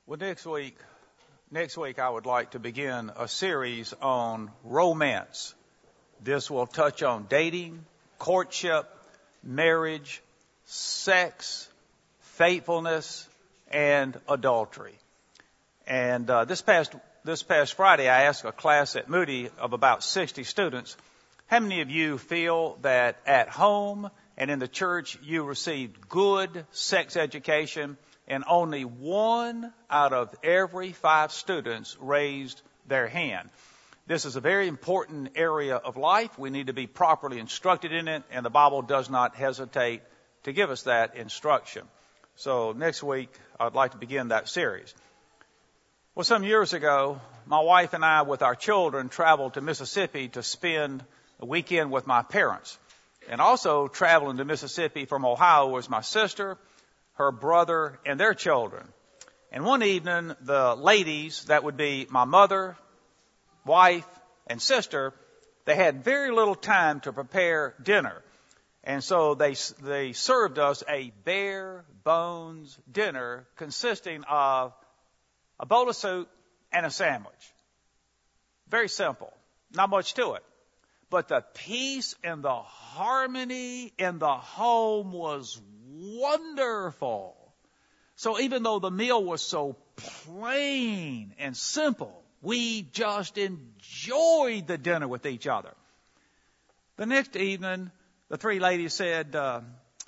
Well, next week I would like to begin a series on romance. This will touch on dating, courtship, marriage, sex, faithfulness, and adultery. And this past Friday, I asked a class at Moody of about 60 students, how many of you feel that at home and in the church you received good sex education? And only 1 out of every 5 students raised their hand. This is a very important area of life. We need to be properly instructed in it, and the Bible does not hesitate to give us that instruction. So next week, I'd like to begin that series. Well, some years ago, my wife and I, with our children, traveled to Mississippi to spend a weekend with my parents. And also traveling to Mississippi from Ohio was my sister, her brother, and their children. And one evening, the ladies, that would be my mother, wife, and sister, they had very little time to prepare dinner. And so they served us a bare bones dinner consisting of a bowl of soup and a sandwich. Very simple. Not much to it. But the peace and the harmony in the home was wonderful. So even though the meal was so plain and simple, we just enjoyed the dinner with each other. The next evening, the 3 ladies said, the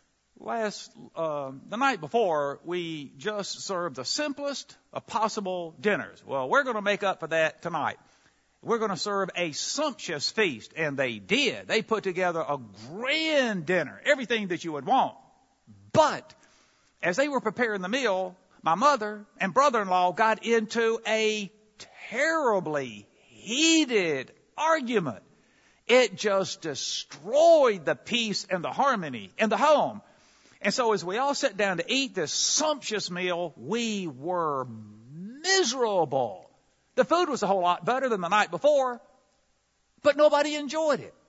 night before, we just served the simplest of possible dinners. Well, we're going to make up for that tonight. We're going to serve a sumptuous feast. And they did. They put together a grand dinner, everything that you would want. But as they were preparing the meal, my mother and brother-in-law got into a terribly heated argument. It just destroyed the peace and the harmony in the home. And so as we all sat down to eat this sumptuous meal, we were miserable. The food was a whole lot better than the night before, but nobody enjoyed it.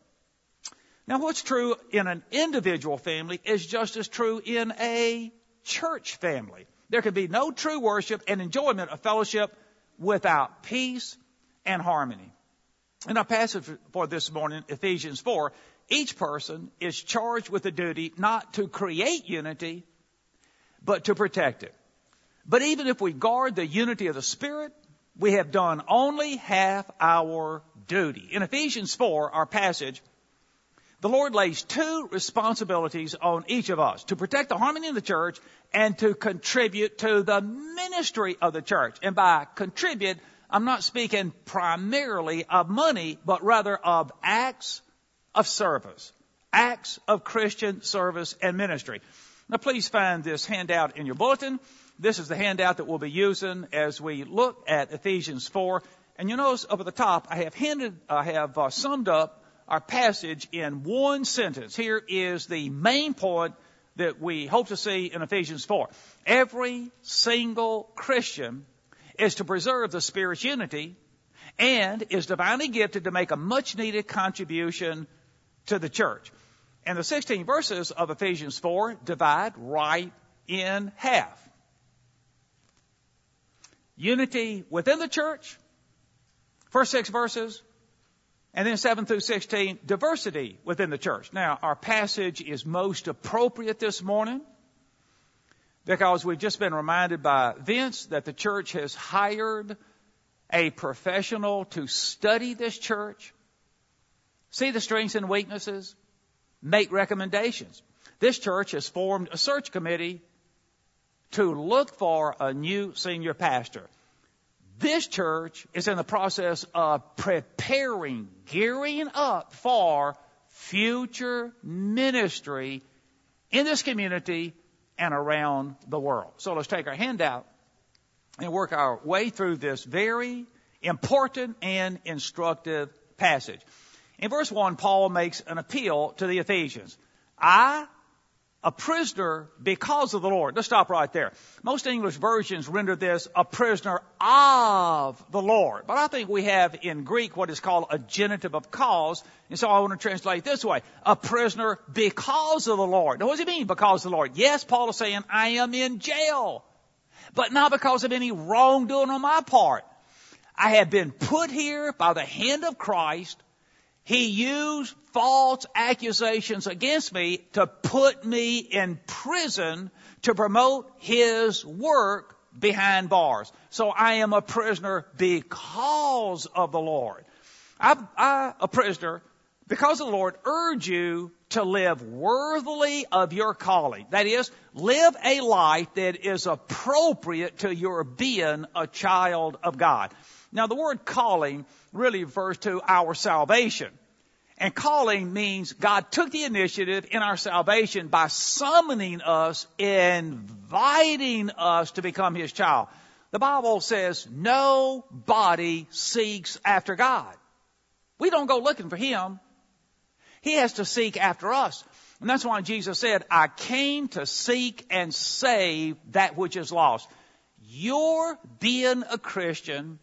Now, what's true in an individual family is just as true in a church family. There can be no true worship and enjoyment of fellowship without peace and harmony. In our passage for this morning, Ephesians 4, each person is charged with the duty not to create unity, but to protect it. But even if we guard the unity of the Spirit, we have done only half our duty. In Ephesians 4, our passage, the Lord lays 2 responsibilities on each of us: to protect the harmony of the church and to contribute to the ministry of the church. And by contribute, I'm not speaking primarily of money, but rather of acts of service, acts of Christian service and ministry. Now, please find this handout in your bulletin. This is the handout that we'll be using as we look at Ephesians 4. And you notice up at the top, I have summed up our passage in one sentence. Here is the main point that we hope to see in Ephesians 4. Every single Christian is to preserve the Spirit's unity and is divinely gifted to make a much-needed contribution to the church. And the 16 verses of Ephesians 4 divide right in half. Unity within the church, first 6 verses, and then 7 through 16, diversity within the church. Now, our passage is most appropriate this morning because we've just been reminded by Vince that the church has hired a professional to study this church, see the strengths and weaknesses, make recommendations. This church has formed a search committee to look for a new senior pastor. This church is in the process of preparing, gearing up for future ministry in this community and around the world. So let's take our handout and work our way through this very important and instructive passage. In verse 1, Paul makes an appeal to the Ephesians. I, a prisoner because of the Lord. Let's stop right there. Most English versions render this a prisoner of the Lord. But I think we have in Greek what is called a genitive of cause. And so I want to translate this way. A prisoner because of the Lord. Now what does it mean because of the Lord? Yes, Paul is saying, I am in jail. but not because of any wrongdoing on my part. I have been put here by the hand of Christ. He used false accusations against me to put me in prison to promote His work behind bars. So I am a prisoner because of the Lord. I, a prisoner, because of the Lord, urge you to live worthily of your calling. That is, live a life that is appropriate to your being a child of God. Now, the word calling really refers to our salvation. And calling means God took the initiative in our salvation by summoning us, inviting us to become His child. The Bible says nobody seeks after God. We don't go looking for Him. He has to seek after us. And that's why Jesus said, I came to seek and save that which is lost. Your being a Christian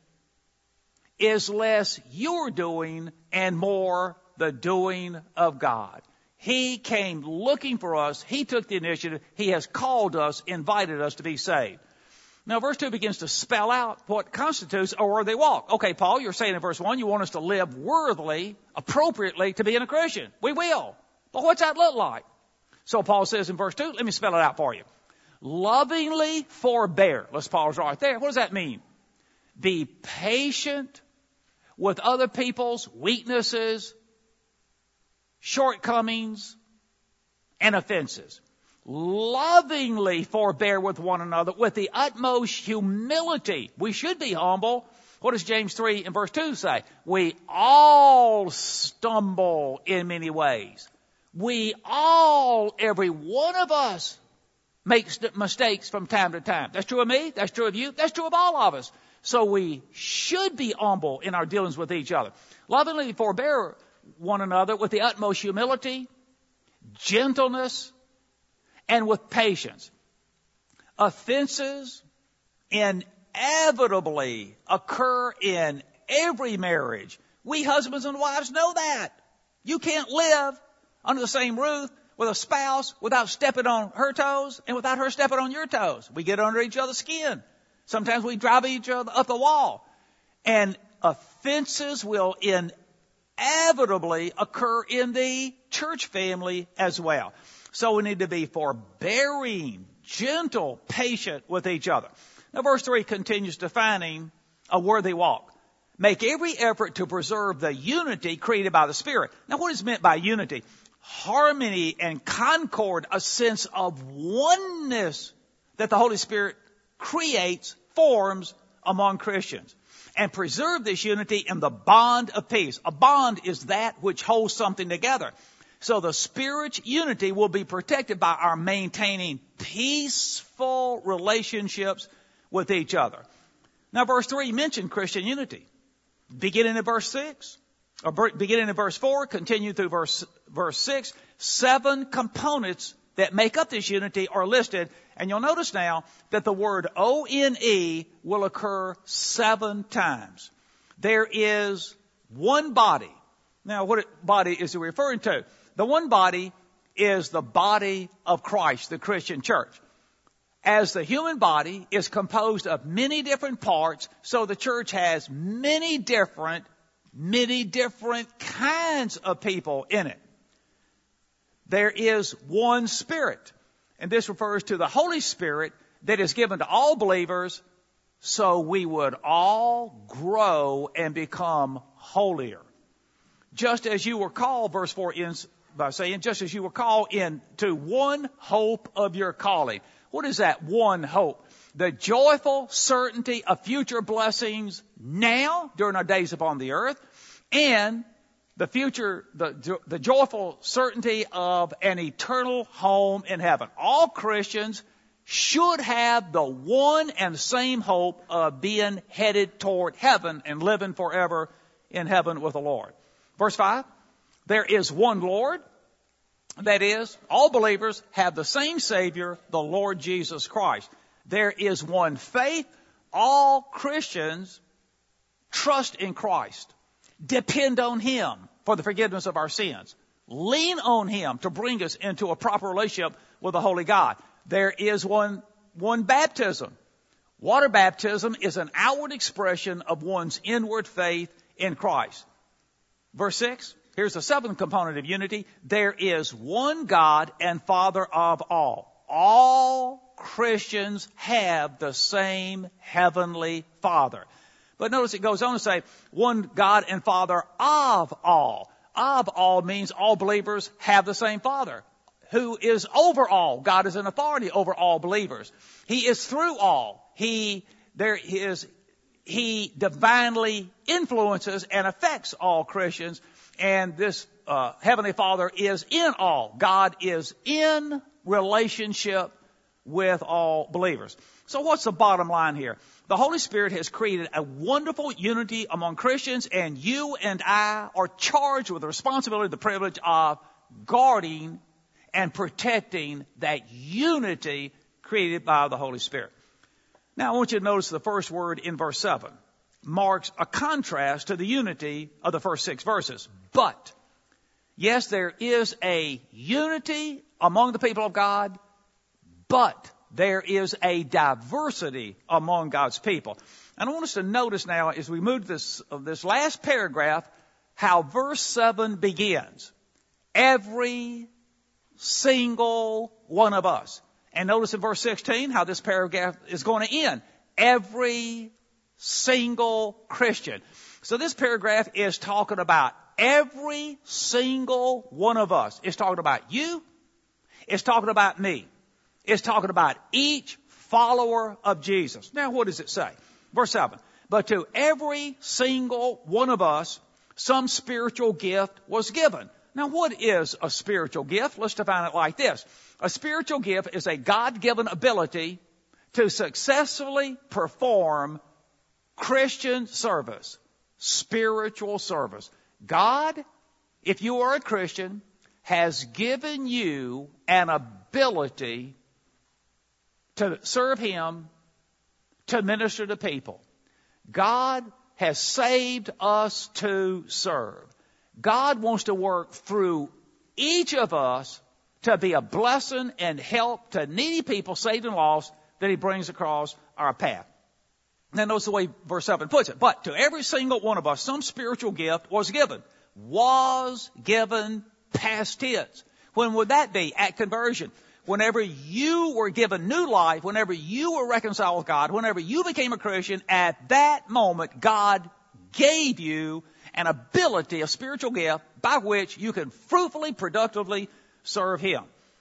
is less your doing and more the doing of God. He came looking for us. He took the initiative. He has called us, invited us to be saved. Now, verse 2 begins to spell out what constitutes a worthy walk. Okay, Paul, you're saying in verse 1, you want us to live worthily, appropriately to being a Christian. We will. But what's that look like? So Paul says in verse 2, let me spell it out for you. Lovingly forbear. Let's pause right there. What does that mean? Be patient with other people's weaknesses, shortcomings, and offenses. Lovingly forbear with one another with the utmost humility. We should be humble. What does James 3 and verse 2 say? We all stumble in many ways. We all, every one of us, makes mistakes from time to time. That's true of me. That's true of you. That's true of all of us. So we should be humble in our dealings with each other. Lovingly forbear one another with the utmost humility, gentleness, and with patience. Offenses inevitably occur in every marriage. We husbands and wives know that. You can't live under the same roof with a spouse without stepping on her toes and without her stepping on your toes. We get under each other's skin. Sometimes we drive each other up the wall. And offenses will inevitably occur in the church family as well. So we need to be forbearing, gentle, patient with each other. Now verse 3 continues defining a worthy walk. Make every effort to preserve the unity created by the Spirit. Now what is meant by unity? Harmony and concord, a sense of oneness that the Holy Spirit creates, forms among Christians. And preserve this unity in the bond of peace. A bond is that which holds something together. So the Spirit's unity will be protected by our maintaining peaceful relationships with each other. Now verse 3 mentioned Christian unity. Beginning in verse 6, or beginning in verse 4, continue through verse 6, 7 components that make up this unity are listed. And you'll notice now that the word O-N-E will occur 7 times. There is one body. Now, what body is he referring to? The one body is the body of Christ, the Christian church. As the human body is composed of many different parts, so the church has many different kinds of people in it. There is one Spirit, and this refers to the Holy Spirit that is given to all believers so we would all grow and become holier. Just as you were called, verse 4 ends by saying, just as you were called into one hope of your calling. What is that one hope? The joyful certainty of future blessings now during our days upon the earth, and the joyful certainty of an eternal home in heaven. All Christians should have the one and same hope of being headed toward heaven and living forever in heaven with the Lord. Verse 5, there is one Lord. That is, all believers have the same Savior, the Lord Jesus Christ. There is one faith. All Christians trust in Christ. Depend on Him for the forgiveness of our sins. Lean on Him to bring us into a proper relationship with the Holy God. There is one baptism. Water baptism is an outward expression of one's inward faith in Christ. Verse 6, here's the seventh component of unity. There is one God and Father of all. All Christians have the same heavenly Father. But notice it goes on to say, one God and Father of all. Of all means all believers have the same Father, who is over all. God is an authority over all believers. He is through all. He divinely influences and affects all Christians. And this Heavenly Father is in all. God is in relationship with all believers. So what's the bottom line here? The Holy Spirit has created a wonderful unity among Christians, and you and I are charged with the responsibility, the privilege of guarding and protecting that unity created by the Holy Spirit. Now I want you to notice the first word in verse 7 marks a contrast to the unity of the first 6 verses. But, yes, there is a unity among the people of God, but there is a diversity among God's people. And I want us to notice now, as we move to this last paragraph, how verse 7 begins. Every single one of us. And notice in verse 16 how this paragraph is going to end. Every single Christian. So this paragraph is talking about every single one of us. It's talking about you. It's talking about me. It's talking about each follower of Jesus. Now, what does it say? Verse 7. But to every single one of us, some spiritual gift was given. Now, what is a spiritual gift? Let's define it like this. A spiritual gift is a God-given ability to successfully perform Christian service, spiritual service. God, if you are a Christian, has given you an ability to serve Him, to minister to people. God has saved us to serve. God wants to work through each of us to be a blessing and help to needy people saved and lost that He brings across our path. Now notice the way verse 7 puts it. But to every single one of us, some spiritual gift was given. Was given past tense. When would that be? At conversion. Whenever you were given new life, whenever you were reconciled with God, whenever you became a Christian, at that moment God gave you an ability, a spiritual gift, by which you can fruitfully, productively serve Him.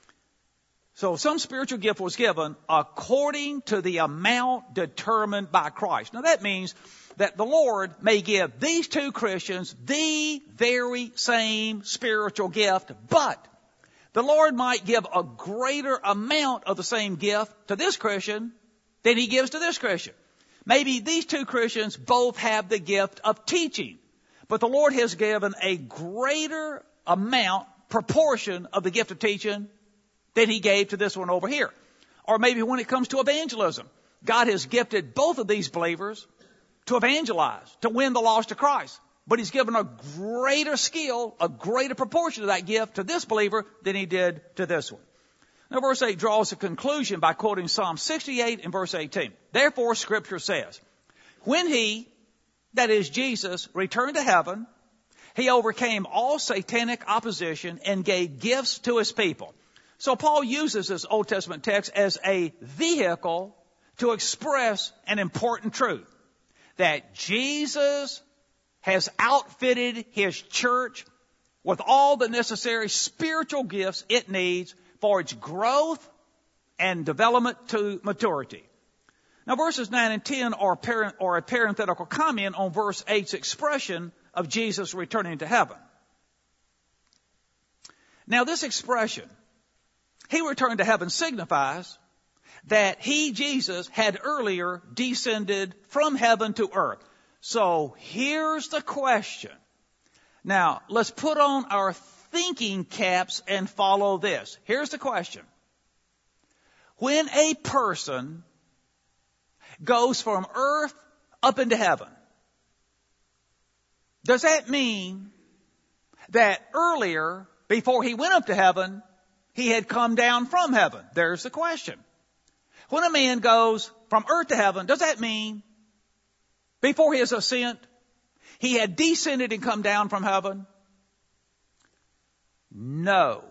So some spiritual gift was given according to the amount determined by Christ. Now that means that the Lord may give these two Christians the very same spiritual gift, but the Lord might give a greater amount of the same gift to this Christian than He gives to this Christian. Maybe these two Christians both have the gift of teaching, but the Lord has given a greater amount, proportion of the gift of teaching than He gave to this one over here. Or maybe when it comes to evangelism, God has gifted both of these believers to evangelize, to win the lost to Christ. But He's given a greater skill, a greater proportion of that gift to this believer than He did to this one. Now verse 8 draws a conclusion by quoting Psalm 68 and verse 18. Therefore Scripture says, when He, that is Jesus, returned to heaven, He overcame all satanic opposition and gave gifts to His people. So Paul uses this Old Testament text as a vehicle to express an important truth. That Jesus has outfitted His church with all the necessary spiritual gifts it needs for its growth and development to maturity. Now verses 9 and 10 are a parenthetical comment on verse 8's expression of Jesus returning to heaven. Now this expression, He returned to heaven, signifies that He, Jesus, had earlier descended from heaven to earth. So here's the question. Now, let's put on our thinking caps and follow this. Here's the question. When a person goes from earth up into heaven, does that mean that earlier, before he went up to heaven, he had come down from heaven? There's the question. When a man goes from earth to heaven, does that mean before his ascent, he had descended and come down from heaven? No.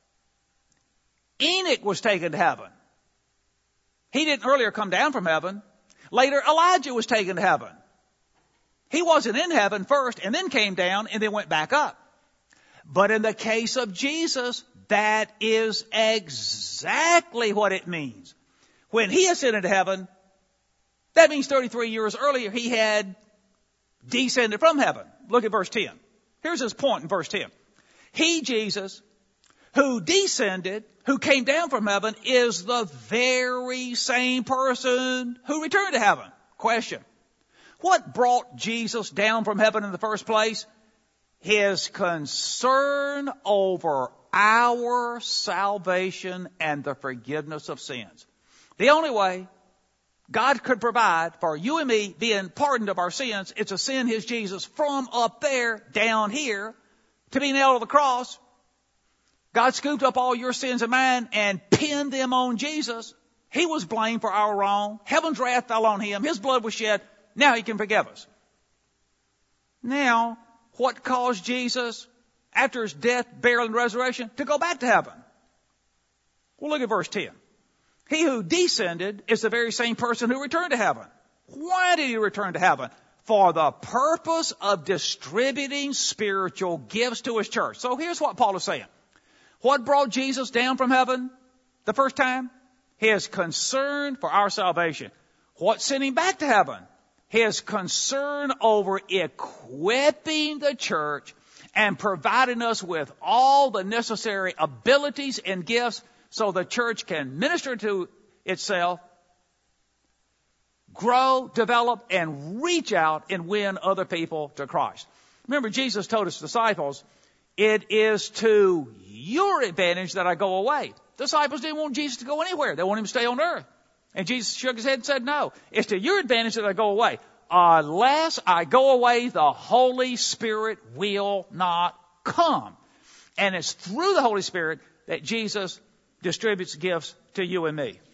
Enoch was taken to heaven. He didn't earlier come down from heaven. Later, Elijah was taken to heaven. He wasn't in heaven first and then came down and then went back up. But in the case of Jesus, that is exactly what it means. When he ascended to heaven, that means 33 years earlier he had descended from heaven. Look at verse 10. Here's his point in verse 10. He, Jesus, who descended, who came down from heaven, is the very same person who returned to heaven. Question. What brought Jesus down from heaven in the first place? His concern over our salvation and the forgiveness of sins. The only way God could provide for you and me being pardoned of our sins is to send his Jesus from up there down here to be nailed to the cross. God scooped up all your sins and mine and pinned them on Jesus. He was blamed for our wrong. Heaven's wrath fell on him. His blood was shed. Now he can forgive us. Now, what caused Jesus, after his death, burial, and resurrection, to go back to heaven? Well, look at verse 10. He who descended is the very same person who returned to heaven. Why did he return to heaven? For the purpose of distributing spiritual gifts to his church. So here's what Paul is saying. What brought Jesus down from heaven the first time? His concern for our salvation. What sent him back to heaven? His concern over equipping the church and providing us with all the necessary abilities and gifts so the church can minister to itself, grow, develop, and reach out and win other people to Christ. Remember, Jesus told his disciples, it is to your advantage that I go away. The disciples didn't want Jesus to go anywhere. They wanted him to stay on earth. And Jesus shook his head and said, no, it's to your advantage that I go away. Unless I go away, the Holy Spirit will not come. And it's through the Holy Spirit that Jesus distributes gifts to you and me.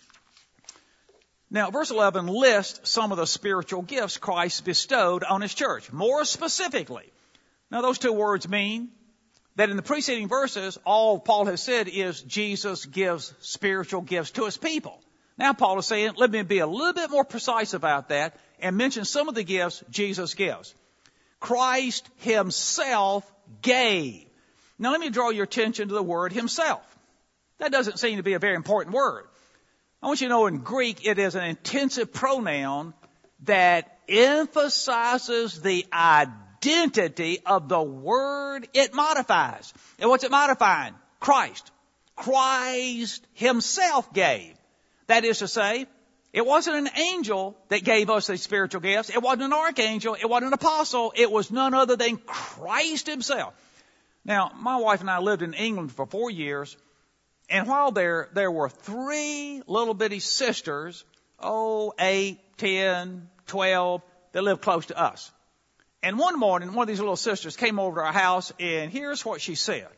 Now, verse 11 lists some of the spiritual gifts Christ bestowed on his church. More specifically, now those two words mean that in the preceding verses, all Paul has said is Jesus gives spiritual gifts to his people. Now Paul is saying, let me be a little bit more precise about that and mention some of the gifts Jesus gives. Christ himself gave. Now let me draw your attention to the word himself. That doesn't seem to be a very important word. I want you to know in Greek it is an intensive pronoun that emphasizes the identity of the word it modifies. And what's it modifying? Christ. Christ himself gave. That is to say, it wasn't an angel that gave us these spiritual gifts. It wasn't an archangel. It wasn't an apostle. It was none other than Christ himself. Now, my wife and I lived in England for 4 years. And while there were 3 little bitty sisters, 8, 10, 12, that lived close to us. And one morning, one of these little sisters came over to our house, and here's what she said.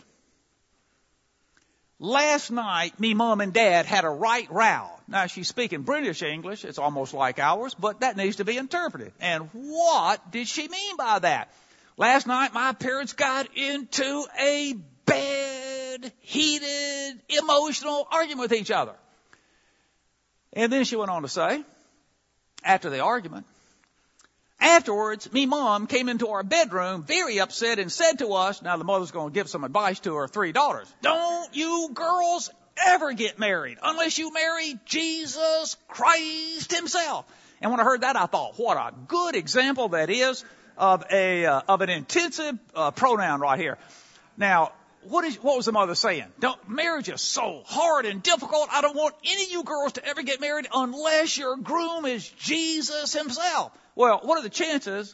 Last night, me mom and dad had a right row. Now, she's speaking British English. It's almost like ours, but that needs to be interpreted. And what did she mean by that? Last night, my parents got into a bad, heated, emotional argument with each other. And then she went on to say, after the argument, afterwards, me mom came into our bedroom very upset and said to us, now the mother's going to give some advice to her 3 daughters. Don't you girls ever get married unless you marry Jesus Christ himself. And when I heard that, I thought, what a good example that is of an intensive pronoun right here. Now, what was the mother saying? Marriage is so hard and difficult. I don't want any of you girls to ever get married unless your groom is Jesus himself. Well, what are the chances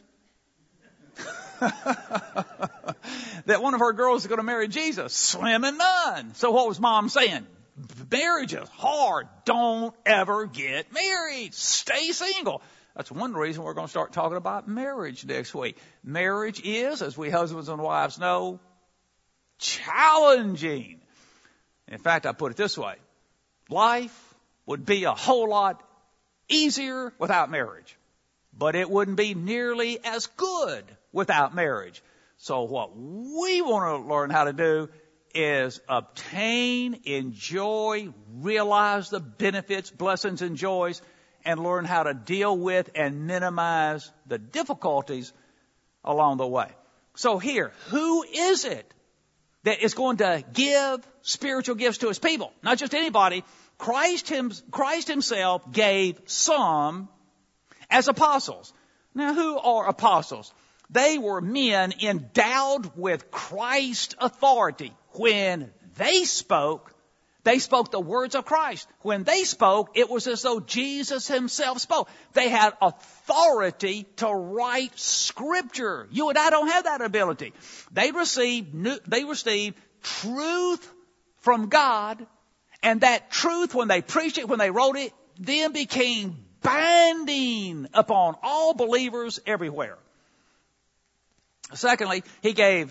that one of her girls is going to marry Jesus? Slim and none. So what was mom saying? Marriage is hard. Don't ever get married. Stay single. That's one reason we're going to start talking about marriage next week. Marriage is, as we husbands and wives know, challenging. In fact, I put it this way. Life would be a whole lot easier without marriage, but it wouldn't be nearly as good without marriage. So what we want to learn how to do is obtain, enjoy, realize the benefits, blessings, and joys, and learn how to deal with and minimize the difficulties along the way. So here, who is it that is going to give spiritual gifts to his people? Not just anybody. Christ himself gave some as apostles. Now, who are apostles? They were men endowed with Christ's authority. When they spoke the words of Christ. When they spoke, it was as though Jesus himself spoke. They had authority to write Scripture. You and I don't have that ability. They received truth from God, and that truth, when they preached it, when they wrote it, then became binding upon all believers everywhere. Secondly, he gave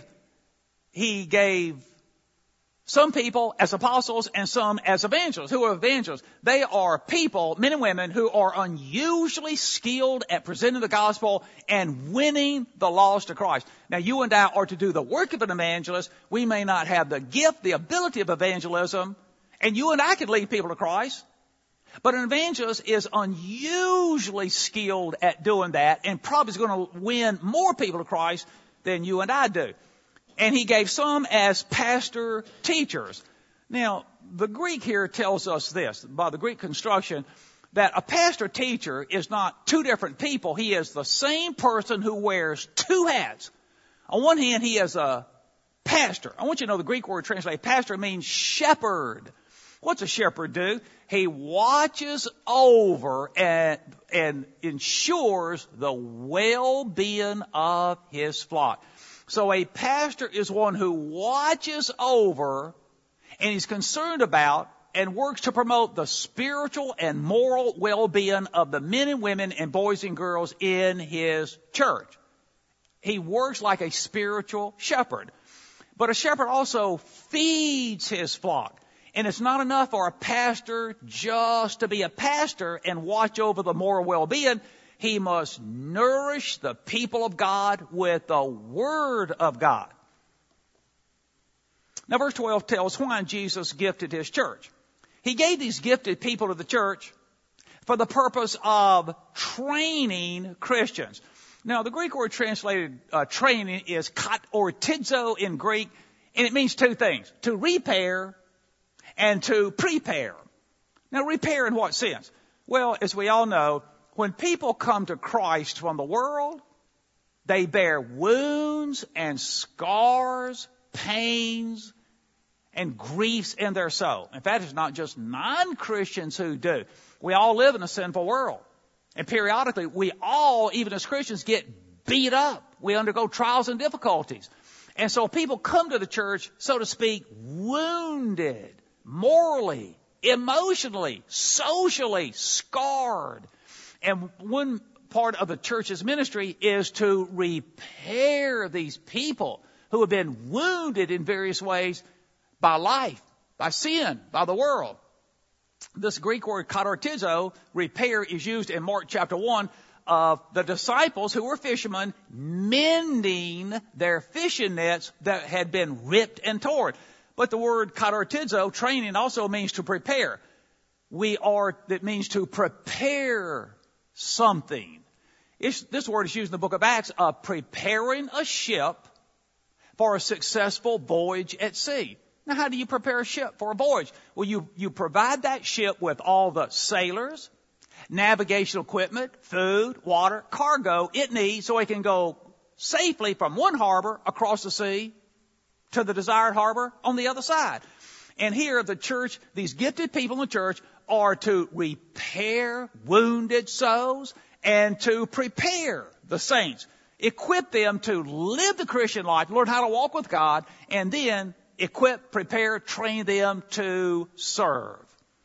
some people as apostles and some as evangelists. Who are evangelists? They are people, men and women, who are unusually skilled at presenting the gospel and winning the lost to Christ. Now, you and I are to do the work of an evangelist. We may not have the gift, the ability of evangelism, and you and I could lead people to Christ. But an evangelist is unusually skilled at doing that and probably is going to win more people to Christ than you and I do. And he gave some as pastor teachers. Now, the Greek here tells us this, by the Greek construction, that a pastor teacher is not two different people. He is the same person who wears two hats. On one hand, he is a pastor. I want you to know the Greek word translated pastor means shepherd. What's a shepherd do? He watches over and ensures the well-being of his flock. So a pastor is one who watches over and he's concerned about and works to promote the spiritual and moral well-being of the men and women and boys and girls in his church. He works like a spiritual shepherd. But a shepherd also feeds his flock. And it's not enough for a pastor just to be a pastor and watch over the moral well-being. He must nourish the people of God with the Word of God. Now, verse 12 tells why Jesus gifted his church. He gave these gifted people to the church for the purpose of training Christians. Now, the Greek word translated training is katortizo in Greek, and it means two things: to repair and to prepare. Now, repair in what sense? Well, as we all know, when people come to Christ from the world, they bear wounds and scars, pains, and griefs in their soul. In fact, it's not just non-Christians who do. We all live in a sinful world. And periodically, we all, even as Christians, get beat up. We undergo trials and difficulties. And so people come to the church, so to speak, wounded, morally, emotionally, socially, scarred. And one part of the church's ministry is to repair these people who have been wounded in various ways by life, by sin, by the world. This Greek word katartizo, repair, is used in Mark chapter 1 of the disciples who were fishermen mending their fishing nets that had been ripped and torn. But the word katartizo, training, also means to prepare. That means to prepare something. This word is used in the book of Acts of preparing a ship for a successful voyage at sea. Now, how do you prepare a ship for a voyage? Well, you provide that ship with all the sailors, navigation equipment, food, water, cargo it needs so it can go safely from one harbor across the sea to the desired harbor on the other side. And here the church, these gifted people in the church, are to repair wounded souls and to prepare the saints, equip them to live the Christian life, learn how to walk with God, and then equip, prepare, train them to serve.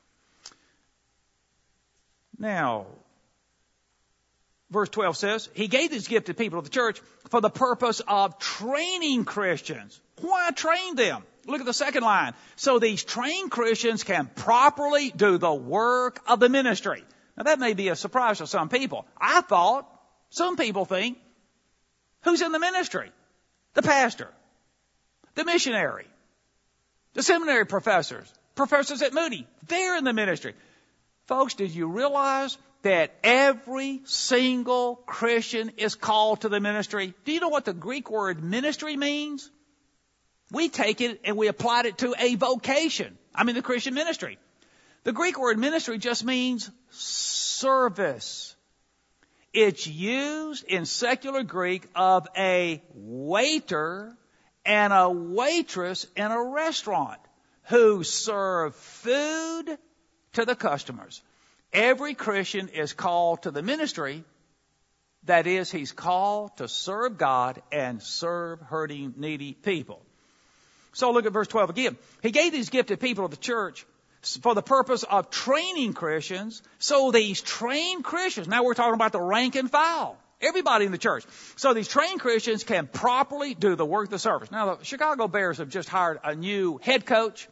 Now, verse 12 says, he gave these gifted people to the church for the purpose of training Christians. Why train them? Look at the second line. So these trained Christians can properly do the work of the ministry. Now that may be a surprise to some people. Some people think, who's in the ministry? The pastor, the missionary, the seminary professors at Moody. They're in the ministry. Folks, did you realize that every single Christian is called to the ministry? Do you know what the Greek word ministry means? We take it and we applied it to a vocation. The Christian ministry. The Greek word ministry just means service. It's used in secular Greek of a waiter and a waitress in a restaurant who serve food to the customers. Every Christian is called to the ministry. That is, he's called to serve God and serve hurting, needy people. So look at verse 12 again. He gave these gifted people of the church for the purpose of training Christians. So these trained Christians, now we're talking about the rank and file, everybody in the church. So these trained Christians can properly do the work of the service. Now the Chicago Bears have just hired a new head coach,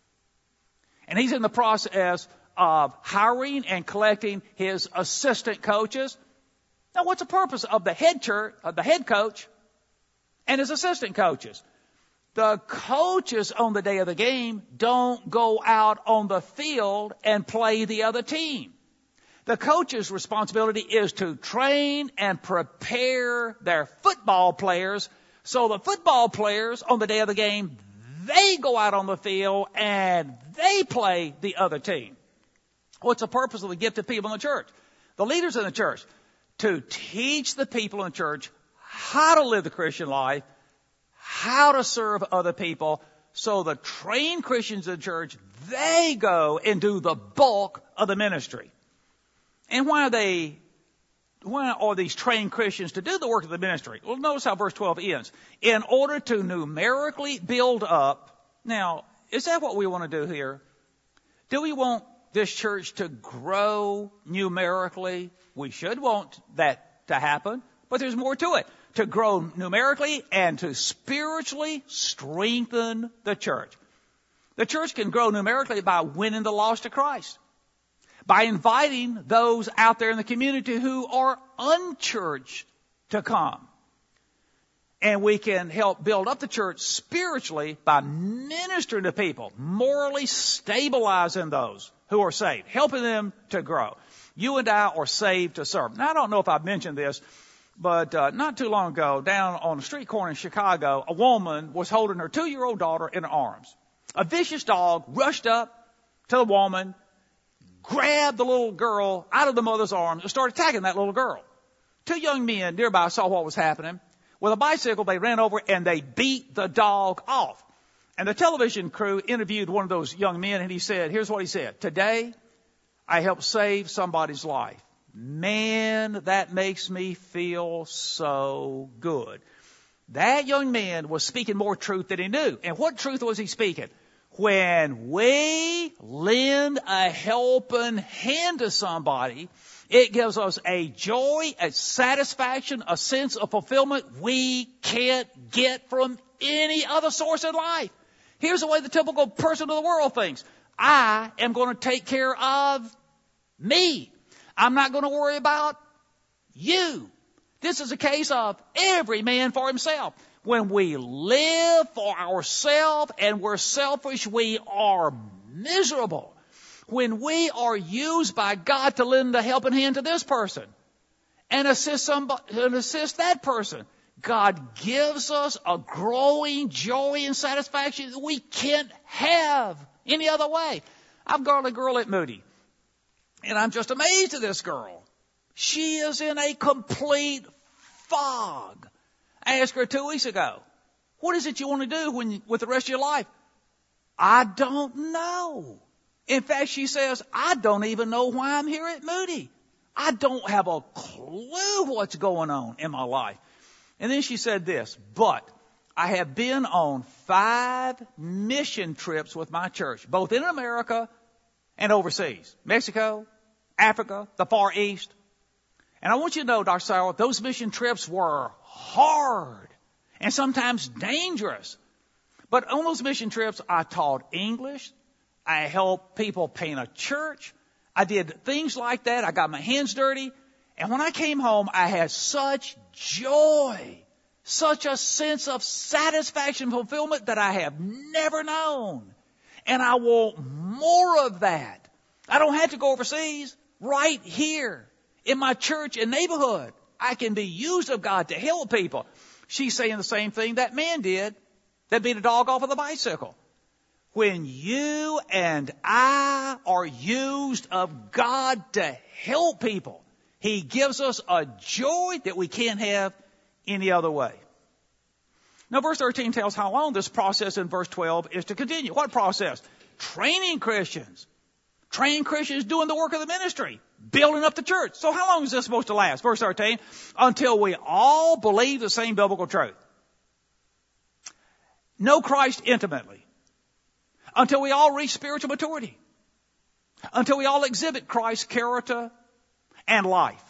and he's in the process of hiring and collecting his assistant coaches. Now what's the purpose of the head coach and his assistant coaches? The coaches on the day of the game don't go out on the field and play the other team. The coach's responsibility is to train and prepare their football players. So the football players on the day of the game, they go out on the field and they play the other team. What's the purpose of the gifted people in the church? The leaders in the church, to teach the people in the church how to live the Christian life, how to serve other people. So the trained Christians in the church, they go and do the bulk of the ministry. And why are these trained Christians to do the work of the ministry? Well, notice how verse 12 ends. In order to numerically build up. Now, is that what we want to do here? Do we want this church to grow numerically? We should want that to happen, but there's more to it. To grow numerically and to spiritually strengthen the church. The church can grow numerically by winning the lost to Christ, by inviting those out there in the community who are unchurched to come. And we can help build up the church spiritually by ministering to people, morally stabilizing those who are saved, helping them to grow. You and I are saved to serve. Now, I don't know if I've mentioned this, but not too long ago, down on the street corner in Chicago, a woman was holding her 2-year-old daughter in her arms. A vicious dog rushed up to the woman, grabbed the little girl out of the mother's arms, and started attacking that little girl. 2 young men nearby saw what was happening. With a bicycle, they ran over and they beat the dog off. And the television crew interviewed one of those young men, and he said, here's what he said: "Today, I helped save somebody's life. Man, that makes me feel so good." That young man was speaking more truth than he knew. And what truth was he speaking? When we lend a helping hand to somebody, it gives us a joy, a satisfaction, a sense of fulfillment we can't get from any other source in life. Here's the way the typical person of the world thinks. I am going to take care of me. I'm not going to worry about you. This is a case of every man for himself. When we live for ourselves and we're selfish, we are miserable. When we are used by God to lend a helping hand to this person and assist that person, God gives us a growing joy and satisfaction that we can't have any other way. I've got a girl at Moody, and I'm just amazed at this girl. She is in a complete fog. I asked her 2 weeks ago, what is it you want to do with the rest of your life? I don't know. In fact, she says, I don't even know why I'm here at Moody. I don't have a clue what's going on in my life. And then she said this, but I have been on 5 mission trips with my church, both in America and overseas. Mexico, Africa, the Far East. And I want you to know, Dr. Sauer, those mission trips were hard and sometimes dangerous. But on those mission trips, I taught English. I helped people paint a church. I did things like that. I got my hands dirty. And when I came home, I had such joy, such a sense of satisfaction and fulfillment that I have never known. And I want more of that. I don't have to go overseas. Right here in my church and neighborhood, I can be used of God to help people. She's saying the same thing that man did that beat a dog off of the bicycle. When you and I are used of God to help people, He gives us a joy that we can't have any other way. Now, verse 13 tells how long this process in verse 12 is to continue. What process? Training Christians. Training Christians doing the work of the ministry. Building up the church. So how long is this supposed to last? Verse 13. Until we all believe the same biblical truth. Know Christ intimately. Until we all reach spiritual maturity. Until we all exhibit Christ's character and life.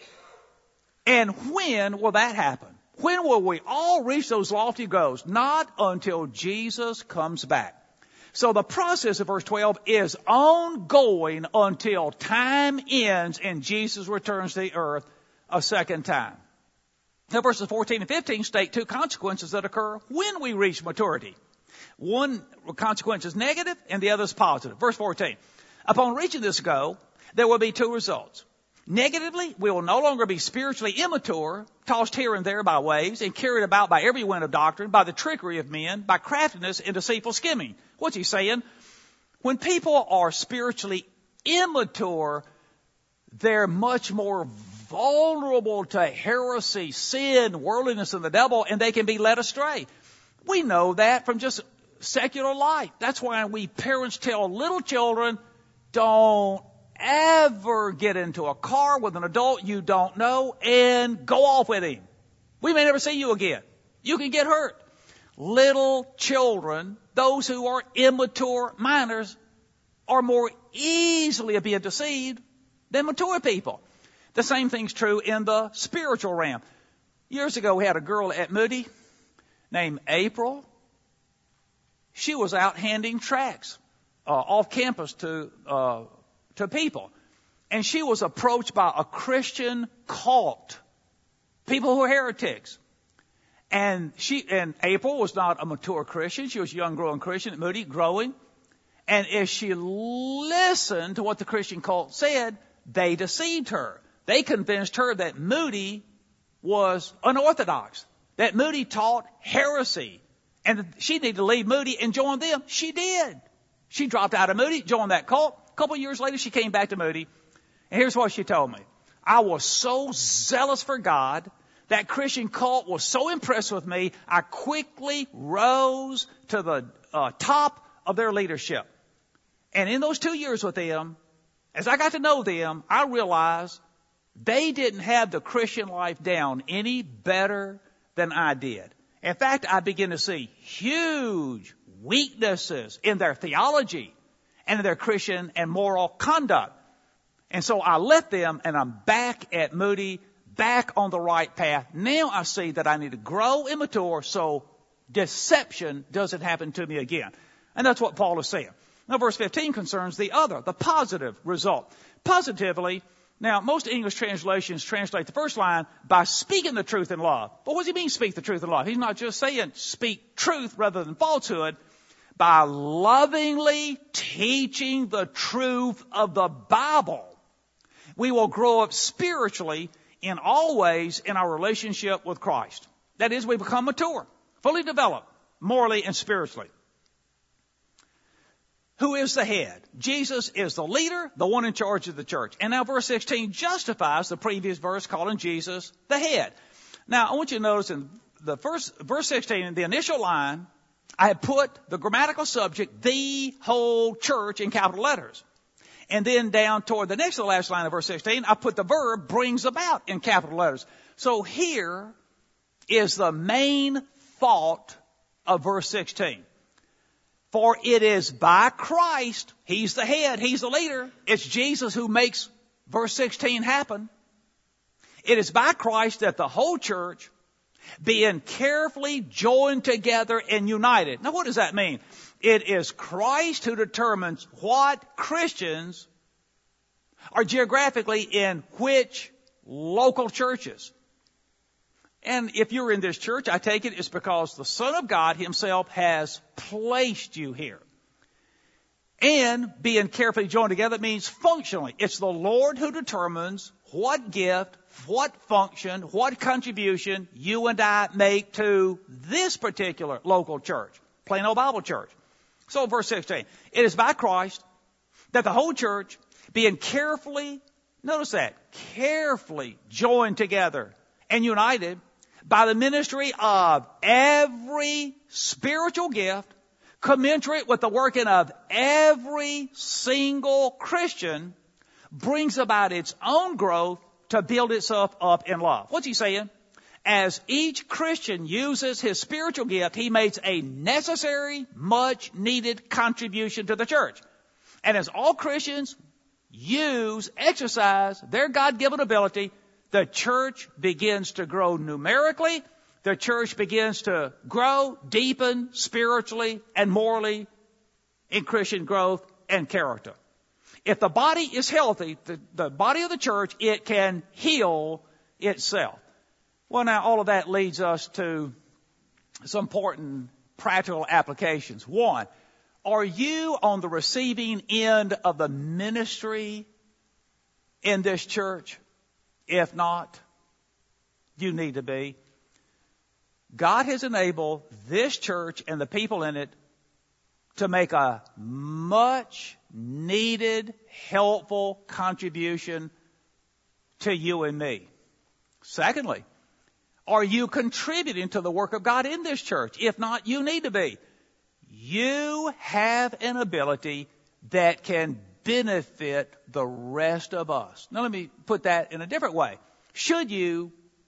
And when will that happen? When will we all reach those lofty goals? Not until Jesus comes back. So the process of verse 12 is ongoing until time ends and Jesus returns to the earth a second time. Now verses 14 and 15 state two consequences that occur when we reach maturity. One consequence is negative and the other is positive. Verse 14. Upon reaching this goal, there will be two results. Negatively, we will no longer be spiritually immature, tossed here and there by waves, and carried about by every wind of doctrine, by the trickery of men, by craftiness and deceitful skimming. What's he saying? When people are spiritually immature, they're much more vulnerable to heresy, sin, worldliness, and the devil, and they can be led astray. We know that from just secular life. That's why we parents tell little children, don't ever get into a car with an adult you don't know and go off with him. We may never see you again. You can get hurt. Little children, those who are immature minors, are more easily being deceived than mature people. The same thing's true in the spiritual realm. Years ago, we had a girl at Moody named April. She was out handing tracts off campus to people. And she was approached by a Christian cult. People who were heretics. And April was not a mature Christian. She was a young growing Christian at Moody, growing. And as she listened to what the Christian cult said, they deceived her. They convinced her that Moody was unorthodox. That Moody taught heresy. And she needed to leave Moody and join them. She did. She dropped out of Moody, joined that cult. A couple of years later, she came back to Moody. And here's what she told me. I was so zealous for God. That Christian cult was so impressed with me. I quickly rose to the top of their leadership. And in those 2 years with them, as I got to know them, I realized they didn't have the Christian life down any better than I did. In fact, I began to see huge weaknesses in their theology and in their Christian and moral conduct. And so I left them and I'm back at Moody, back on the right path. Now I see that I need to grow and mature so deception doesn't happen to me again. And that's what Paul is saying. Now verse 15 concerns the positive result. Positively, now most English translations translate the first line by speaking the truth in love. But what does he mean speak the truth in love? He's not just saying speak truth rather than falsehood. By lovingly teaching the truth of the Bible, we will grow up spiritually in all ways in our relationship with Christ. That is, we become mature, fully developed, morally and spiritually. Who is the head? Jesus is the leader, the one in charge of the church. And now verse 16 justifies the previous verse calling Jesus the head. Now I want you to notice in the first verse 16, in the initial line, I had put the grammatical subject, the whole church, in capital letters. And then down toward the next to the last line of verse 16, I put the verb brings about in capital letters. So here is the main thought of verse 16. For it is by Christ, He's the head, He's the leader. It's Jesus who makes verse 16 happen. It is by Christ that the whole church, being carefully joined together and united. Now what does that mean? It is Christ who determines what Christians Or geographically, in which local churches? And if you're in this church, I take it it's because the Son of God himself has placed you here. And being carefully joined together means functionally. It's the Lord who determines what gift, what function, what contribution you and I make to this particular local church, Plain Old Bible Church. So verse 16, it is by Christ that the whole church, being carefully, notice that, carefully joined together and united by the ministry of every spiritual gift, commensurate with the working of every single Christian, brings about its own growth to build itself up in love. What's he saying? As each Christian uses his spiritual gift, he makes a necessary, much needed contribution to the church. And as all Christians exercise their God-given ability, the church begins to grow numerically. The church begins to grow, deepen spiritually and morally in Christian growth and character. If the body is healthy, the body of the church, it can heal itself. Well, now all of that leads us to some important practical applications. One, are you on the receiving end of the ministry in this church? If not, you need to be. God has enabled this church and the people in it to make a much needed, helpful contribution to you and me. Secondly, are you contributing to the work of God in this church? If not, you need to be. You have an ability that can benefit the rest of us. Now let me put that in a different way. Should you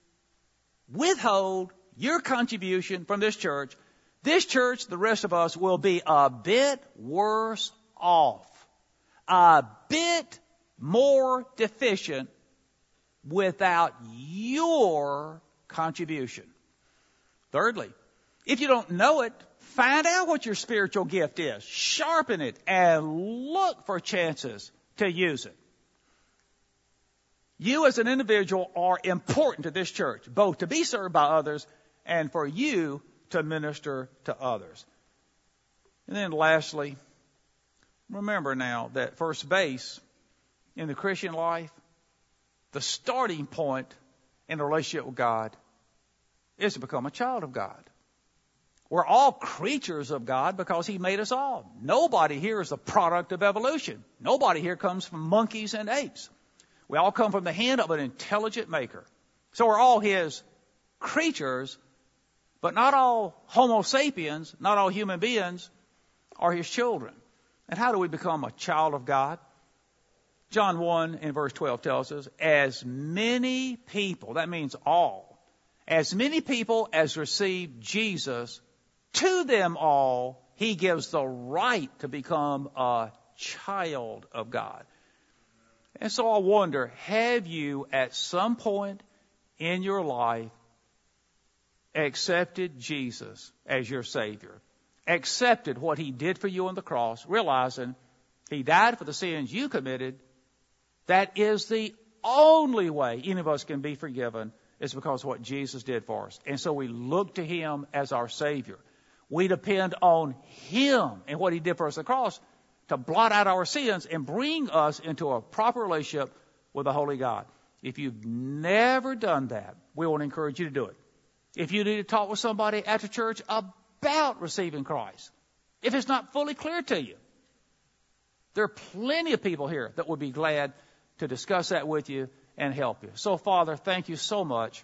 withhold your contribution from this church, the rest of us will be a bit worse off, a bit more deficient without your contribution. Thirdly, if you don't know it, find out what your spiritual gift is, sharpen it, and look for chances to use it. You as an individual are important to this church, both to be served by others and for you to minister to others. And then lastly, remember now that first base in the Christian life, the starting point in the relationship with God, is to become a child of God. We're all creatures of God because He made us all. Nobody here is the product of evolution. Nobody here comes from monkeys and apes. We all come from the hand of an intelligent maker. So we're all His creatures, but not all Homo sapiens, not all human beings are His children. And how do we become a child of God? John 1 in verse 12 tells us, as many people, that means all, as many people as receive Jesus, to them all, He gives the right to become a child of God. And so I wonder, have you at some point in your life accepted Jesus as your Savior? Accepted what He did for you on the cross, realizing He died for the sins you committed. That is the only way any of us can be forgiven, is because of what Jesus did for us. And so we look to Him as our Savior. We depend on Him and what He did for us on the cross to blot out our sins and bring us into a proper relationship with the Holy God. If you've never done that, we want to encourage you to do it. If you need to talk with somebody after church about receiving Christ, if it's not fully clear to you, there are plenty of people here that would be glad to discuss that with you and help you. So, Father, thank you so much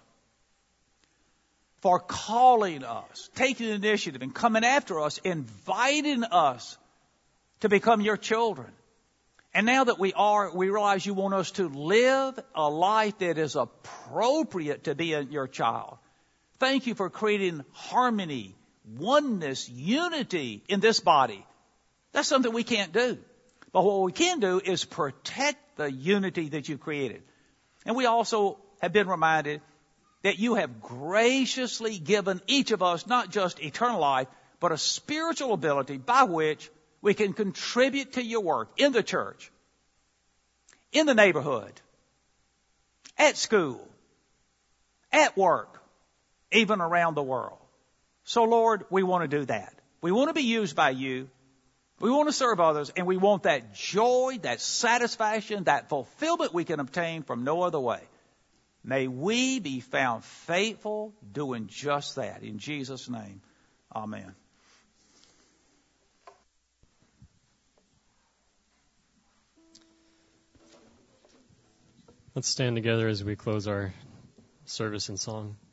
for calling us, taking the initiative and coming after us, inviting us to become your children. And now that we realize you want us to live a life that is appropriate to be your child. Thank you for creating harmony, oneness, unity in this body. That's something we can't do. But what we can do is protect the unity that you created. And we also have been reminded that you have graciously given each of us not just eternal life, but a spiritual ability by which we can contribute to your work in the church, in the neighborhood, at school, at work, even around the world. So, Lord, we want to do that. We want to be used by you. We want to serve others, and we want that joy, that satisfaction, that fulfillment we can obtain from no other way. May we be found faithful doing just that. In Jesus' name, amen. Let's stand together as we close our service in song.